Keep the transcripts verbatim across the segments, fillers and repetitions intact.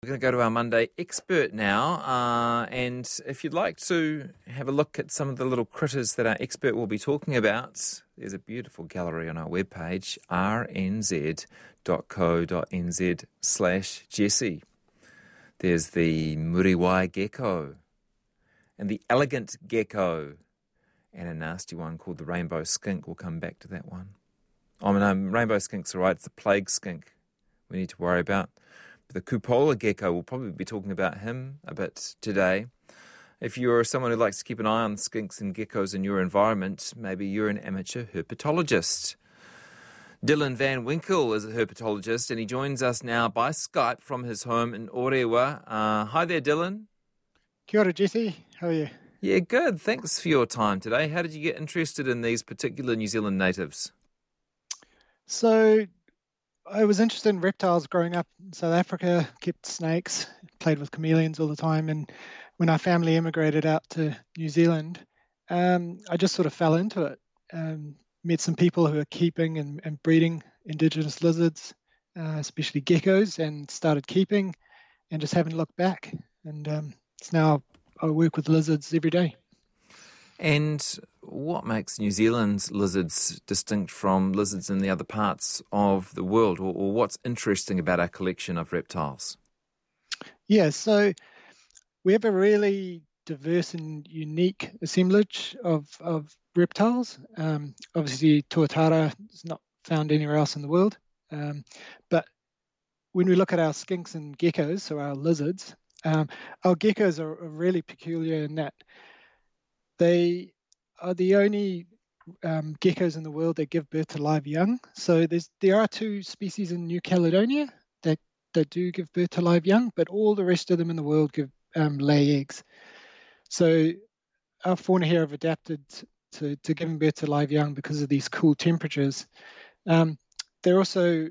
We're going to go to our Monday expert now, uh, and if you'd like to have a look at some of the little critters that our expert will be talking about, there's a beautiful gallery on our webpage, rnz.co.nz slash Jesse. There's the Muriwai gecko, and the elegant gecko, and a nasty one called the rainbow skink. We'll come back to that one. Oh, no, rainbow skink's all right. It's the plague skink we need to worry about. The cupola gecko, we'll probably be talking about him a bit today. If you're someone who likes to keep an eye on skinks and geckos in your environment, maybe you're an amateur herpetologist. Dylan Van Winkle is a herpetologist, and he joins us now by Skype from his home in Orewa. Uh, hi there, Dylan. Kia ora, Jesse. How are you? Yeah, good. Thanks for your time today. How did you get interested in these particular New Zealand natives? So, I was interested in reptiles growing up in South Africa, kept snakes, played with chameleons all the time. And when our family immigrated out to New Zealand, um, I just sort of fell into it. Um, met some people who are keeping and, and breeding indigenous lizards, uh, especially geckos, and started keeping and just haven't looked back. And um, it's now I work with lizards every day. And what makes New Zealand's lizards distinct from lizards in the other parts of the world, or, or what's interesting about our collection of reptiles? Yeah, so we have a really diverse and unique assemblage of, of reptiles. Um, obviously, tuatara is not found anywhere else in the world. Um, but when we look at our skinks and geckos, so our lizards, um, our geckos are, are really peculiar in that they are the only um, geckos in the world that give birth to live young. So there's there are two species in New Caledonia that, that do give birth to live young, but all the rest of them in the world give um, lay eggs. So our fauna here have adapted to, to giving birth to live young because of these cool temperatures. Um, they're also,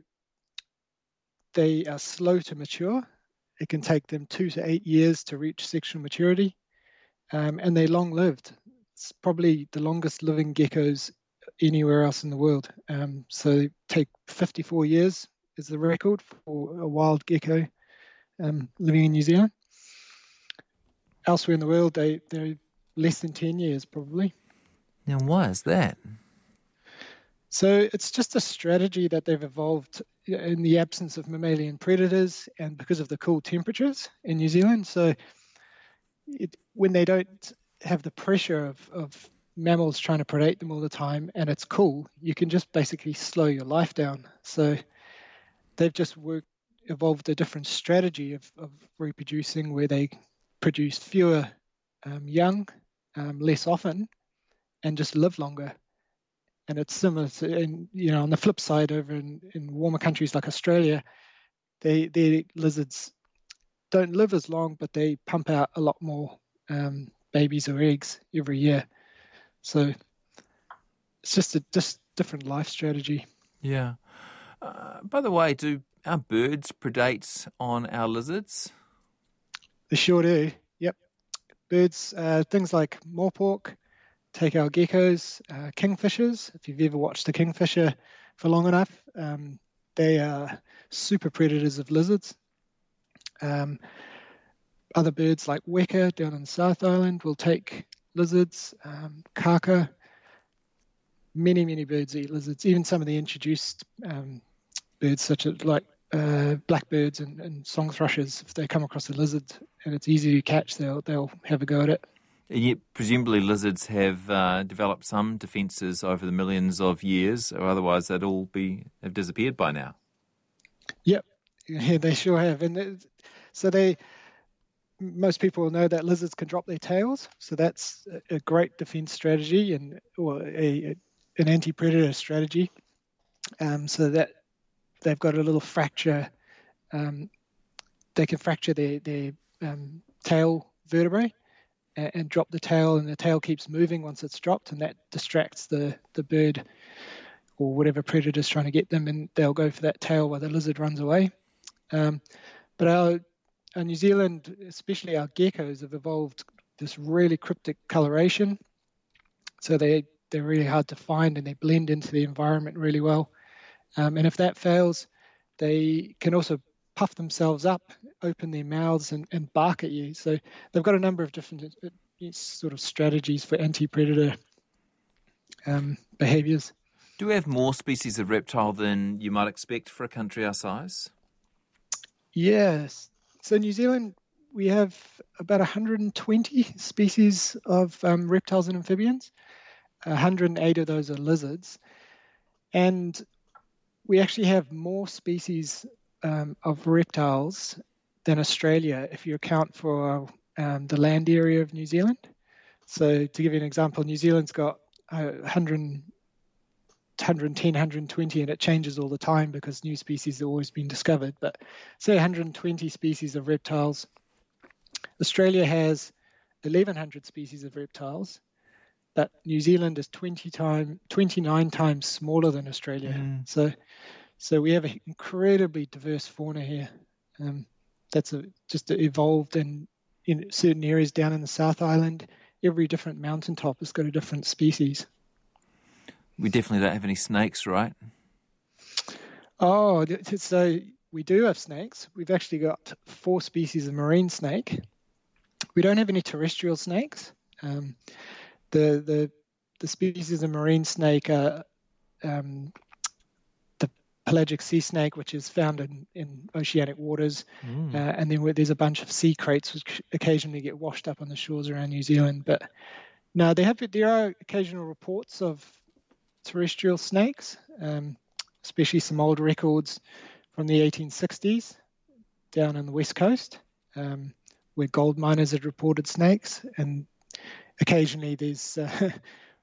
they are slow to mature. It can take them two to eight years to reach sexual maturity. Um, and they're long-lived. It's probably the longest living geckos anywhere else in the world. Um, so they take fifty-four years is the record for a wild gecko um, living in New Zealand. Elsewhere in the world, they, they're less than ten years probably. Now, why is that? So it's just a strategy that they've evolved in the absence of mammalian predators and because of the cool temperatures in New Zealand. So It, when they don't have the pressure of, of mammals trying to predate them all the time and it's cool, you can just basically slow your life down. So they've just worked, evolved a different strategy of, of reproducing where they produce fewer um, young, um, less often, and just live longer. And it's similar to, in, you know, on the flip side, over in, in warmer countries like Australia, they their lizards don't live as long, but they pump out a lot more um, babies or eggs every year. So it's just a just different life strategy. Yeah. Uh, by the way, do our birds predate on our lizards? They sure do. Yep. Birds, uh, things like moorpork, take our geckos, uh, kingfishers. If you've ever watched a kingfisher for long enough, um, they are super predators of lizards. Um, other birds like weka down in the South Island will take lizards, um, kaka. Many, many birds eat lizards. Even some of the introduced um, birds, such as like uh, blackbirds and, and song thrushes, if they come across a lizard and it's easy to catch, they'll they'll have a go at it. And yet, presumably, lizards have uh, developed some defences over the millions of years, or otherwise they'd all be have disappeared by now. Yep, yeah, they sure have, and so they. Most people know that lizards can drop their tails, so that's a great defense strategy and or a, a an anti-predator strategy. Um, so that they've got a little fracture, um, they can fracture their their um, tail vertebrae and, and drop the tail, and the tail keeps moving once it's dropped, and that distracts the the bird or whatever predator's trying to get them, and they'll go for that tail while the lizard runs away. Um, but our Uh, New Zealand, especially our geckos, have evolved this really cryptic coloration. So they, they're really hard to find and they blend into the environment really well. Um, and if that fails, they can also puff themselves up open their mouths and, and bark at you. So they've got a number of different uh, sort of strategies for anti-predator um, behaviours. Do we have more species of reptile than you might expect for a country our size? Yes. So New Zealand, we have about one hundred twenty species of um, reptiles and amphibians. one hundred eight of those are lizards. And we actually have more species um, of reptiles than Australia if you account for um, the land area of New Zealand. So to give you an example, New Zealand's got uh, one hundred, one hundred ten, one hundred twenty, and it changes all the time because new species are always being discovered. But say one hundred twenty species of reptiles. Australia has eleven hundred species of reptiles, but New Zealand is twenty time, twenty-nine times smaller than Australia. Mm. So so we have an incredibly diverse fauna here. Um, that's a, just evolved in, in certain areas down in the South Island. Every different mountaintop has got a different species. We definitely don't have any snakes, right? Oh, so we do have snakes. We've actually got four species of marine snake. We don't have any terrestrial snakes. Um, the the the species of marine snake are um, the pelagic sea snake, which is found in, in oceanic waters, mm. uh, and then there's a bunch of sea kraits which occasionally get washed up on the shores around New Zealand. But no, there have there are occasional reports of terrestrial snakes, um, especially some old records from the eighteen sixties down on the west coast, um, where gold miners had reported snakes, and occasionally there's uh,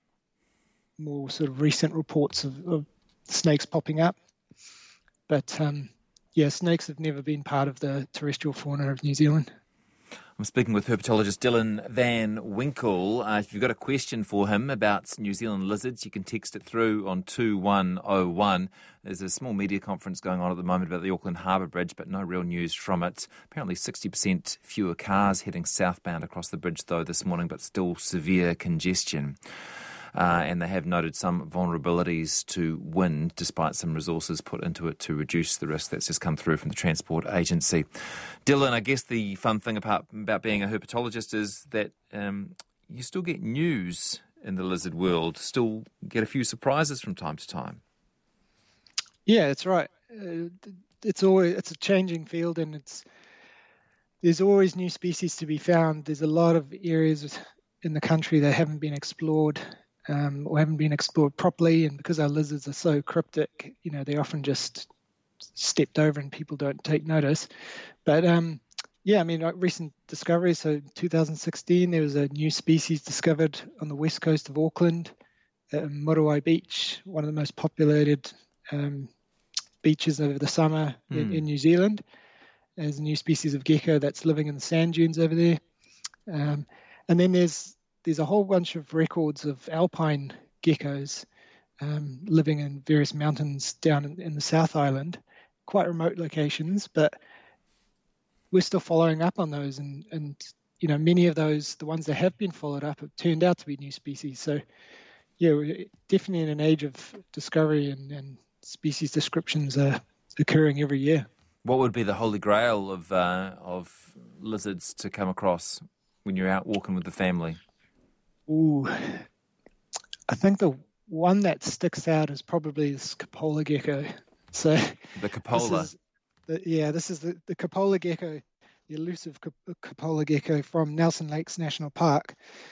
more sort of recent reports of, of snakes popping up. But um, yeah, snakes have never been part of the terrestrial fauna of New Zealand. I'm speaking with herpetologist Dylan Van Winkle. Uh, if you've got a question for him about New Zealand lizards, you can text it through on two one oh one. There's a small media conference going on at the moment about the Auckland Harbour Bridge, but no real news from it. Apparently sixty percent fewer cars heading southbound across the bridge, though, this morning, but still severe congestion. Uh, and they have noted some vulnerabilities to wind, despite some resources put into it to reduce the risk. That's just come through from the Transport Agency. Dylan, I guess the fun thing about, about being a herpetologist is that um, you still get news in the lizard world, still get a few surprises from time to time. Yeah, that's right. Uh, it's always it's a changing field, and it's there's always new species to be found. There's a lot of areas in the country that haven't been explored. Um, or haven't been explored properly, and because our lizards are so cryptic, you know, they're often just stepped over and people don't take notice. But um, yeah, I mean, like recent discoveries. So two thousand sixteen, there was a new species discovered on the west coast of Auckland, at Muriwai Beach, one of the most populated um, beaches over the summer mm. in, in New Zealand. There's a new species of gecko that's living in the sand dunes over there. Um, and then there's There's a whole bunch of records of alpine geckos um, living in various mountains down in, in the South Island, quite remote locations, but we're still following up on those. And, and, you know, many of those, the ones that have been followed up, have turned out to be new species. So, yeah, we're definitely in an age of discovery, and, and species descriptions are occurring every year. What would be the holy grail of uh, of lizards to come across when you're out walking with the family? Ooh, I think the one that sticks out is probably this Coppola gecko. So the Coppola, this is the, yeah, this is the, the Coppola gecko, the elusive Coppola gecko from Nelson Lakes National Park.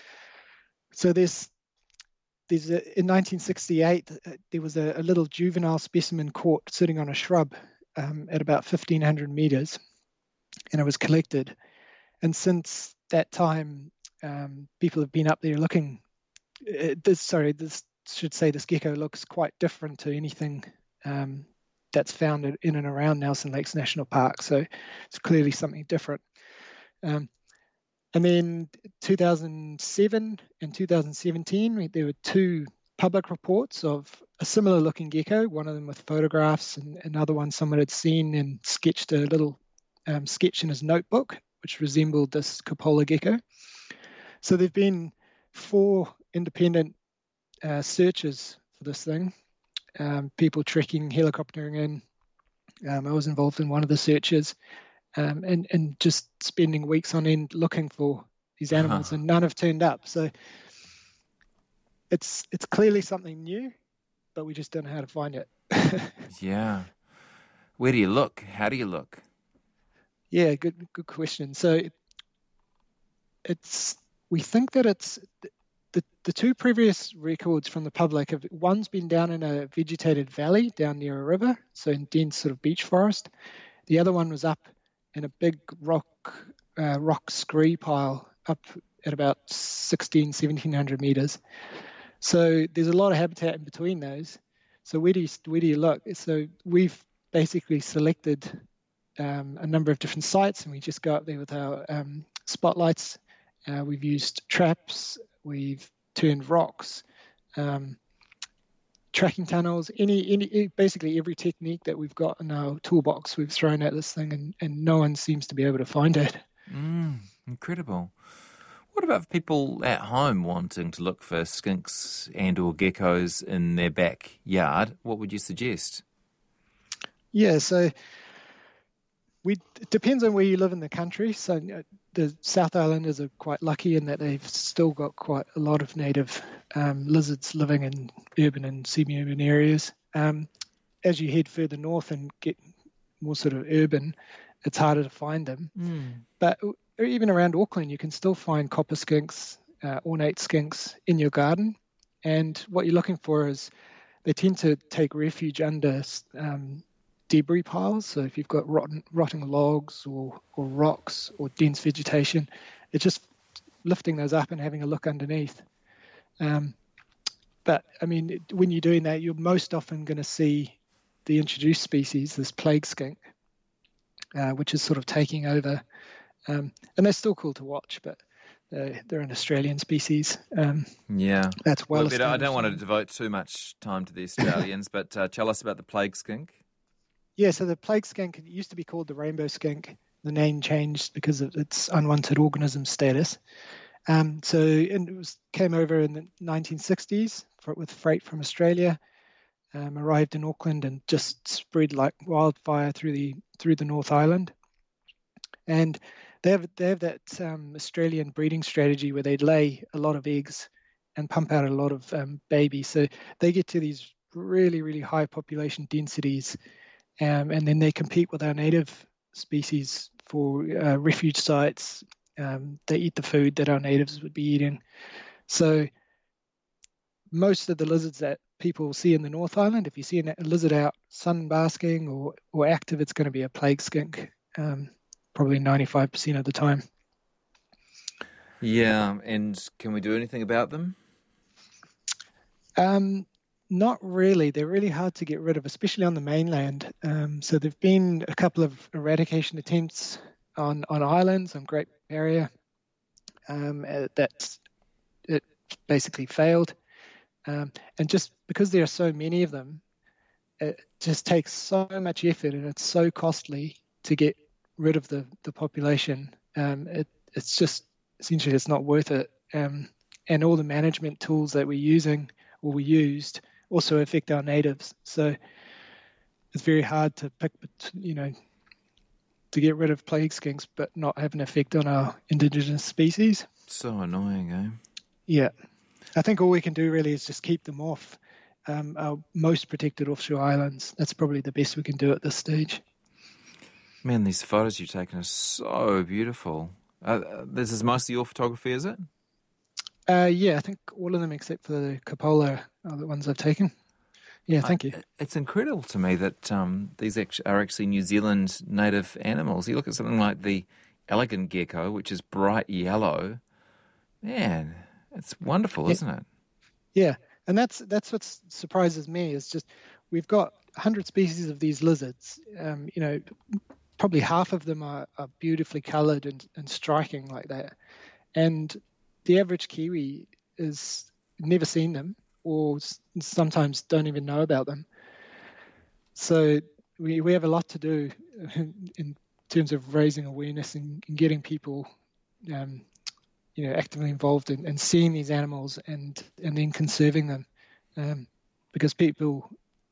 So there's there's a, in nineteen sixty-eight there was a, a little juvenile specimen caught sitting on a shrub um, at about fifteen hundred meters, and it was collected. And since that time, Um, people have been up there looking. Uh, this, sorry, this should say this gecko looks quite different to anything um, that's found in and around Nelson Lakes National Park. So it's clearly something different. Um, and then two thousand seven and two thousand seventeen, there were two public reports of a similar looking gecko, one of them with photographs, and another one someone had seen and sketched a little um, sketch in his notebook, which resembled this Coppola gecko. So there have been four independent uh, searches for this thing, um, people trekking, helicoptering in. Um, I was involved in one of the searches. um, and, and just spending weeks on end looking for these animals, and none have turned up. So it's it's clearly something new, but we just don't know how to find it. Yeah. Where do you look? How do you look? Yeah, good good question. So it's we think that it's the the two previous records from the public have, one's been down in a vegetated valley down near a river, so in dense sort of beach forest. The other one was up in a big rock uh, rock scree pile up at about sixteen, seventeen hundred meters. So there's a lot of habitat in between those. So where do you where do you look? So we've basically selected um, a number of different sites, and we just go up there with our um, spotlights. Uh, we've used traps, we've turned rocks, um, tracking tunnels, any, any, basically every technique that we've got in our toolbox we've thrown at this thing, and, and no one seems to be able to find it. Mm, incredible. What about people at home wanting to look for skinks and or geckos in their backyard? What would you suggest? Yeah, so we it depends on where you live in the country. So uh, the South Islanders are quite lucky in that they've still got quite a lot of native um, lizards living in urban and semi-urban areas. Um, as you head further north and get more sort of urban, it's harder to find them. Mm. But even around Auckland, you can still find copper skinks, uh, ornate skinks in your garden. And what you're looking for is they tend to take refuge under um, debris piles. So if you've got rotten, rotting logs or, or rocks or dense vegetation, it's just lifting those up and having a look underneath. Um, but, I mean, when you're doing that, you're most often going to see the introduced species, this plague skink, uh, which is sort of taking over. Um, and they're still cool to watch, but uh, they're an Australian species. Um, yeah. That's well, well I don't want to devote too much time to the Australians, but uh, tell us about the plague skink. Yeah, so the plague skink, it used to be called the rainbow skink. The name changed because of its unwanted organism status. Um, so and it was, came over in the nineteen sixties for, with freight from Australia, um, arrived in Auckland and just spread like wildfire through the through the North Island. And they have they have that um, Australian breeding strategy where they lay a lot of eggs and pump out a lot of um, babies. So they get to these really, really high population densities, um, and then they compete with our native species for uh, refuge sites. Um, they eat the food that our natives would be eating. So most of the lizards that people see in the North Island, if you see a lizard out sunbasking or, or active, it's going to be a plague skink. Um, probably ninety-five percent of the time. Yeah, and can we do anything about them? Um, not really. They're really hard to get rid of, especially on the mainland. Um, so there've been a couple of eradication attempts on, on islands, on Great Barrier, um, uh, that's it basically failed. Um, and just because there are so many of them, it just takes so much effort and it's so costly to get rid of the, the population. Um, it, it's just essentially it's not worth it. Um, and all the management tools that we're using or we used also affect our natives. So it's very hard to pick, you know, to get rid of plague skinks, but not have an effect on our indigenous species. So annoying, eh? Yeah. I think all we can do really is just keep them off um, our most protected offshore islands. That's probably the best we can do at this stage. Man, these photos you've taken are so beautiful. Uh, this is mostly your photography, is it? Uh, yeah, I think all of them except for the cupola are the ones I've taken. Yeah, thank I, you. It's incredible to me that um, these are actually New Zealand native animals. You look at something like the elegant gecko, which is bright yellow. Man, it's wonderful, yeah. isn't it? Yeah, and that's that's what surprises me is just we've got one hundred species of these lizards. Um, you know, probably half of them are, are beautifully coloured and, and striking like that. And the average Kiwi is never seen them or sometimes don't even know about them. So we, we have a lot to do in terms of raising awareness and, and getting people um, you know, actively involved in, in seeing these animals and, and then conserving them. Um, because people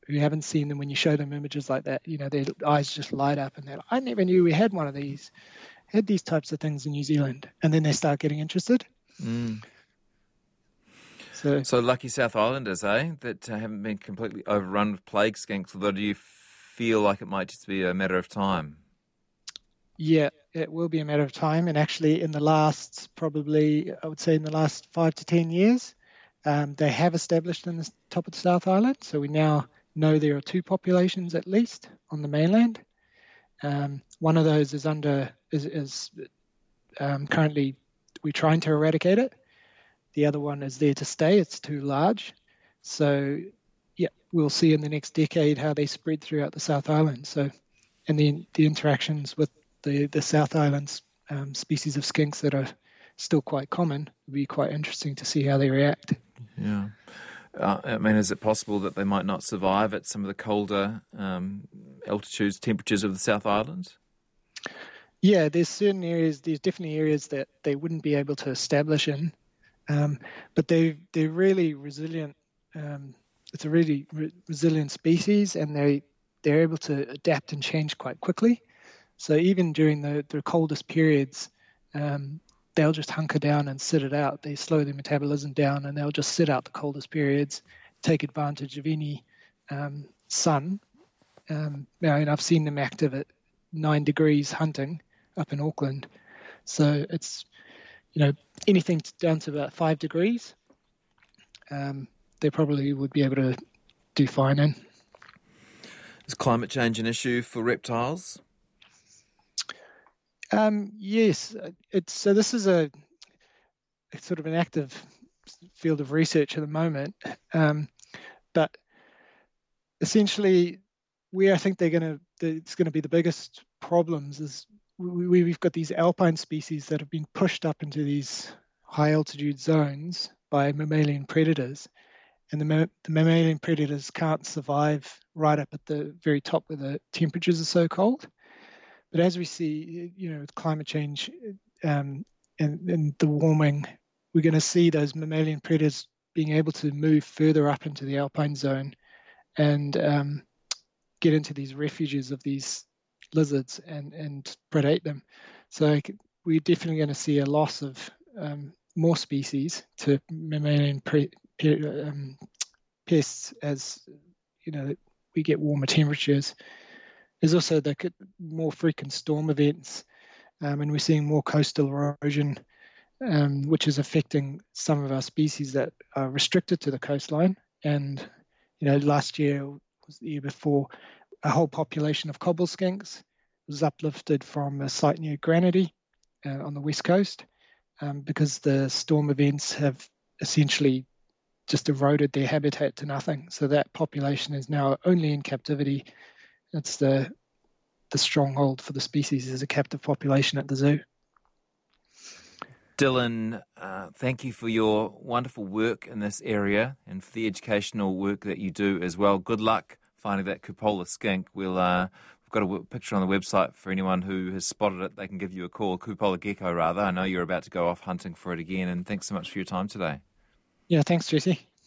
who haven't seen them, when you show them images like that, you know, their eyes just light up and they're like, I never knew we had one of these, had these types of things in New Zealand. And then they start getting interested. Mm. So, so lucky South Islanders, eh, that uh, haven't been completely overrun with plague skinks, although do you feel like it might just be a matter of time? Yeah, it will be a matter of time. And actually in the last, probably, I would say in the last five to ten years, um, they have established in the top of the South Island. So we now know there are two populations at least on the mainland. Um, one of those is under, is, is um, currently, we're trying to eradicate it. The other one is there to stay. It's too large. So, yeah, we'll see in the next decade how they spread throughout the South Island. So, and then the interactions with the, the South Island's um, species of skinks that are still quite common will be quite interesting to see how they react. Yeah. Uh, I mean, is it possible that they might not survive at some of the colder um, altitudes, temperatures of the South Island? Yeah, there's certain areas, there's definitely areas that they wouldn't be able to establish in. Um, but they they're really resilient. Um, it's a really re- resilient species, and they they're able to adapt and change quite quickly. So even during the, the coldest periods, um, they'll just hunker down and sit it out. They slow their metabolism down, and they'll just sit out the coldest periods, take advantage of any um, sun. Um, now, and I've seen them active at nine degrees hunting up in Auckland. So it's, you know, anything down to about five degrees, um, they probably would be able to do fine in. Is climate change an issue for reptiles? Um, yes, it's so. This is a it's sort of an active field of research at the moment, um, but essentially, where I think they're going to it's going to be the biggest problems is we, we've got these alpine species that have been pushed up into these high altitude zones by mammalian predators, and the, the mammalian predators can't survive right up at the very top where the temperatures are so cold. But as we see, you know, with climate change um, and, and the warming, we're going to see those mammalian predators being able to move further up into the alpine zone and um, get into these refuges of these lizards and, and predate them. So we're definitely going to see a loss of um, more species to mammalian pre, um, pests as, you know, we get warmer temperatures. There's also the more frequent storm events, um, and we're seeing more coastal erosion, um, which is affecting some of our species that are restricted to the coastline. And, you know, last year was the year before, a whole population of cobble skinks was uplifted from a site near Granity uh, on the west coast um, because the storm events have essentially just eroded their habitat to nothing. So that population is now only in captivity. It's the the stronghold for the species as a captive population at the zoo. Dylan, uh, thank you for your wonderful work in this area and for the educational work that you do as well. Good luck finding that cupola skink. We'll, uh, we've got a picture on the website for anyone who has spotted it. They can give you a call, cupola gecko rather. I know you're about to go off hunting for it again, and thanks so much for your time today. Yeah, thanks, Jesse.